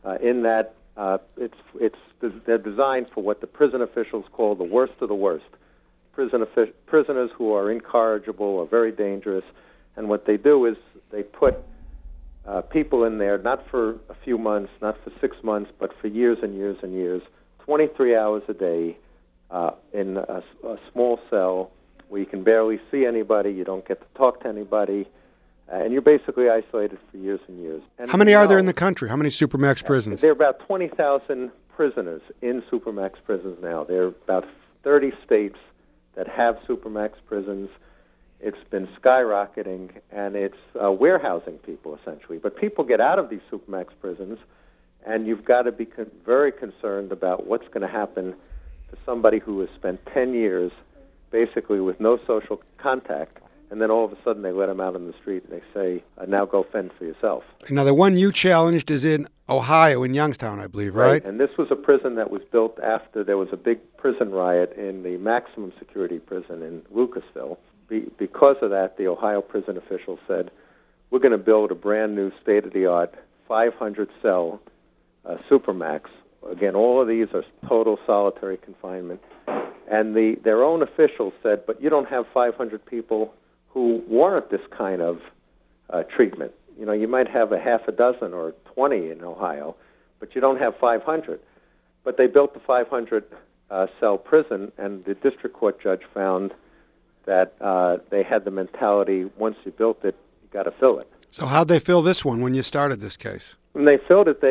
in that they're designed for what the prison officials call the worst of the worst. Prisoners who are incorrigible or very dangerous, and what they do is they put people in there not for a few months, not for 6 months, but for years and years and years, 23 hours a day in a small cell where you can barely see anybody, you don't get to talk to anybody, and you're basically isolated for years and years. And how many are there in the country? How many Supermax prisons? There are about 20,000 prisoners in Supermax prisons now. There are about 30 states that have Supermax prisons. It's been skyrocketing, and it's warehousing people, essentially. But people get out of these Supermax prisons, and you've got to be very concerned about what's going to happen to somebody who has spent 10 years basically with no social contact, and then all of a sudden they let them out on the street and they say, now go fend for yourself. Now, the one you challenged is in Ohio, in Youngstown, I believe, right? And this was a prison that was built after there was a big prison riot in the maximum security prison in Lucasville. Because of that, the Ohio prison officials said, we're going to build a brand new state-of-the-art 500-cell Supermax. Again, all of these are total solitary confinement. And their own officials said, but you don't have 500 people who warrant this kind of treatment. You know, you might have a half a dozen or 20 in Ohio, but you don't have 500. But they built the 500-cell prison, and the district court judge found that they had the mentality, once you built it, you got to fill it. So how'd they fill this one when you started this case? When they filled it,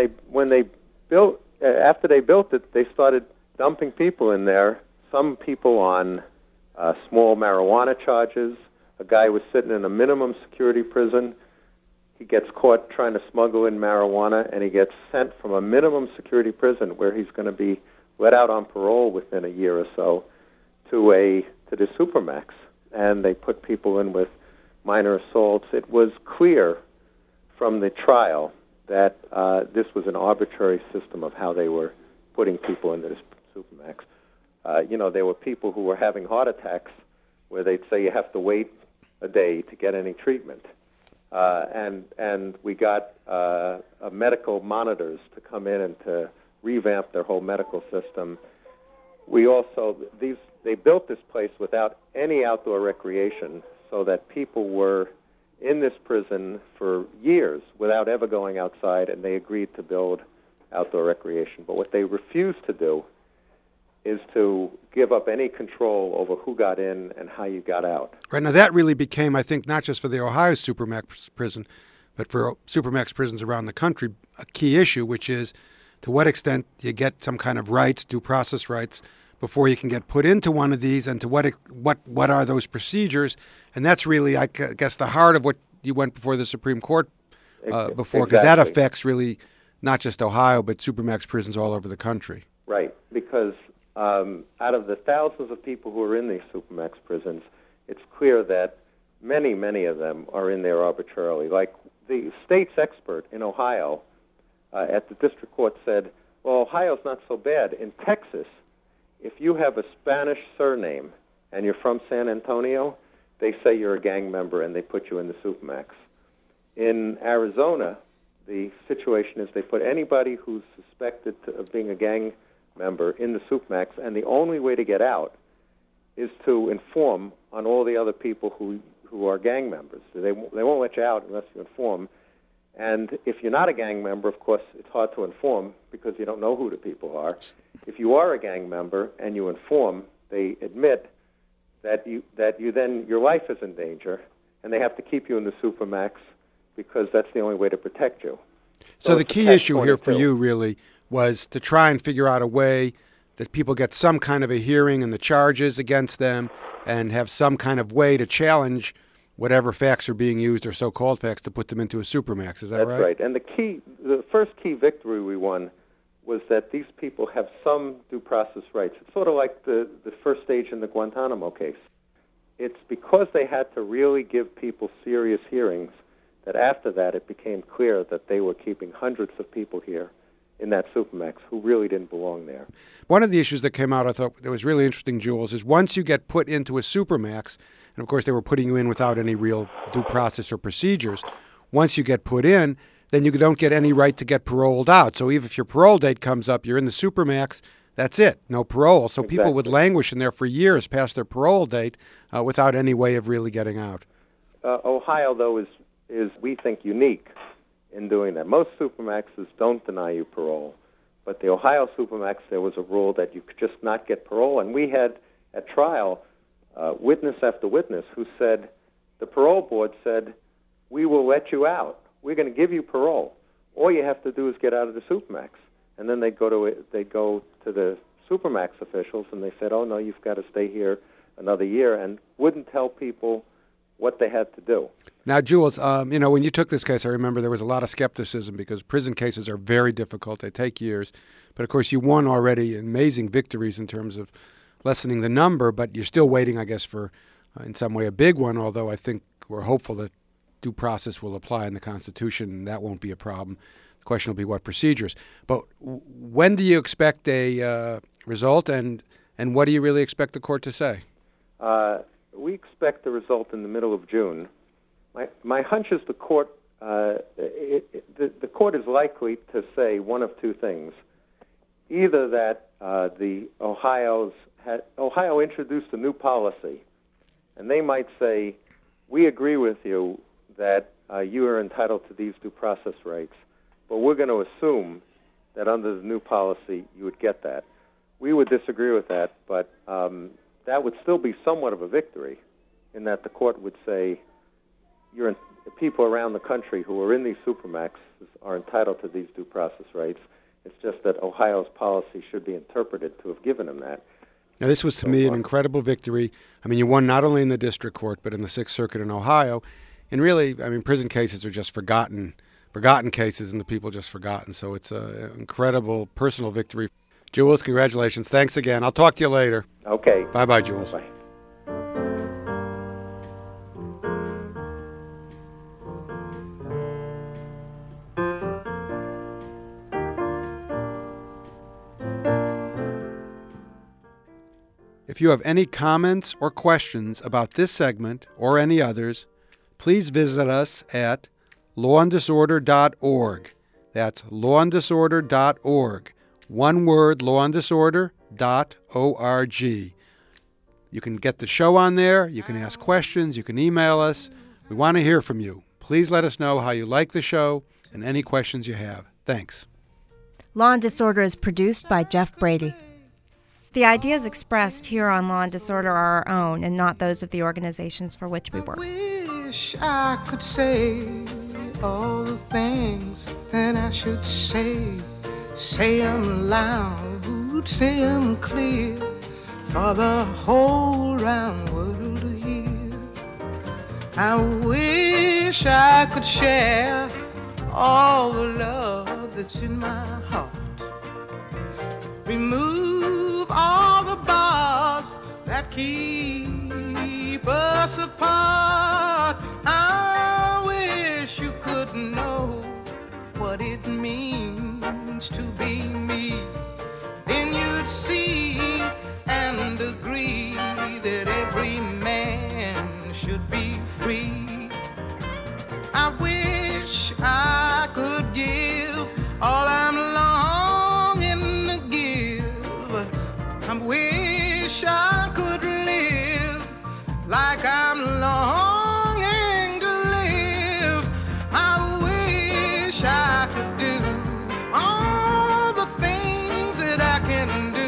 after they built it, they started dumping people in there. Some people on small marijuana charges. A guy was sitting in a minimum security prison. He gets caught trying to smuggle in marijuana, and he gets sent from a minimum security prison where he's going to be let out on parole within a year or so to the Supermax. And they put people in with minor assaults. It was clear from the trial that this was an arbitrary system of how they were putting people into this Supermax. There were people who were having heart attacks where they'd say you have to wait a day to get any treatment. And we got medical monitors to come in and to revamp their whole medical system. We also, they built this place without any outdoor recreation so that people were in this prison for years without ever going outside, and they agreed to build outdoor recreation. But what they refused to do is to give up any control over who got in and how you got out. Right. Now, that really became, I think, not just for the Ohio Supermax prison, but for Supermax prisons around the country, a key issue, which is to what extent you get some kind of rights, due process rights, before you can get put into one of these, and to what are those procedures. And that's really, I guess, the heart of what you went before the Supreme Court before, because that affects really not just Ohio, but Supermax prisons all over the country. Right, because out of the thousands of people who are in these Supermax prisons, it's clear that many, many of them are in there arbitrarily. Like the state's expert in Ohio at the district court said, well, Ohio's not so bad. In Texas, if you have a Spanish surname and you're from San Antonio, they say you're a gang member and they put you in the Supermax. In Arizona, the situation is they put anybody who's suspected of being a gang member in the Supermax, and the only way to get out is to inform on all the other people who are gang members. They won't let you out unless you inform. And if you're not a gang member, of course, it's hard to inform because you don't know who the people are. If you are a gang member and you inform, they admit that your life is in danger, and they have to keep you in the Supermax because that's the only way to protect you. So the key issue here for you really was to try and figure out a way that people get some kind of a hearing in the charges against them and have some kind of way to challenge whatever facts are being used or so-called facts to put them into a Supermax. Is that right? That's right. And the first key victory we won was that these people have some due process rights. It's sort of like the first stage in the Guantanamo case. It's because they had to really give people serious hearings that after that it became clear that they were keeping hundreds of people here in that Supermax who really didn't belong there. One of the issues that came out, I thought that was really interesting, Jules, is once you get put into a Supermax, and of course they were putting you in without any real due process or procedures, once you get put in, then you don't get any right to get paroled out. So even if your parole date comes up, you're in the Supermax, that's it, no parole. So people would languish in there for years past their parole date without any way of really getting out. Ohio, though, is we think unique in doing that. Most Supermaxes don't deny you parole, but the Ohio Supermax, there was a rule that you could just not get parole, and we had at trial witness after witness who said, the parole board said, we will let you out. We're going to give you parole. All you have to do is get out of the Supermax. And then they'd go to the Supermax officials, and they said, oh, no, you've got to stay here another year, and wouldn't tell people what they had to do. Now, Jules, when you took this case, I remember there was a lot of skepticism because prison cases are very difficult. They take years. But, of course, you won already amazing victories in terms of lessening the number, but you're still waiting, I guess, for, in some way, a big one, although I think we're hopeful that due process will apply in the Constitution, and that won't be a problem. The question will be what procedures. But when do you expect a result, and what do you really expect the court to say? We expect the result in the middle of June. My hunch is the court the court is likely to say one of two things: either that Ohio introduced a new policy, and they might say, we agree with you that you are entitled to these due process rights, but we're going to assume that under the new policy you would get that. We would disagree with that, but that would still be somewhat of a victory in that the court would say people around the country who are in these Supermaxes are entitled to these due process rights. It's just that Ohio's policy should be interpreted to have given them that. Now, this was, to me, an incredible victory. I mean, you won not only in the district court, but in the Sixth Circuit in Ohio. And really, I mean, prison cases are just forgotten cases, and the people just forgotten. So it's an incredible personal victory. Jules, congratulations. Thanks again. I'll talk to you later. Okay. Bye-bye, Jules. Bye. If you have any comments or questions about this segment or any others, please visit us at lawanddisorder.org. That's lawanddisorder.org. One word, lawanddisorder.org. You can get the show on there. You can ask questions. You can email us. We want to hear from you. Please let us know how you like the show and any questions you have. Thanks. Law and Disorder is produced by Jeff Brady. The ideas expressed here on Law and Disorder are our own and not those of the organizations for which we work. I wish I could say all the things that I should say them loud, say them clear for the whole round world to hear. I wish I could share all the love that's in my heart. Remove all the bars that keep us apart. I wish you could know what it means to be me. Then you'd see and agree that every man should be free. I wish I could give all I'm longing to give. I wish I could live like I'm longing to live. I wish I could do all the things that I can do.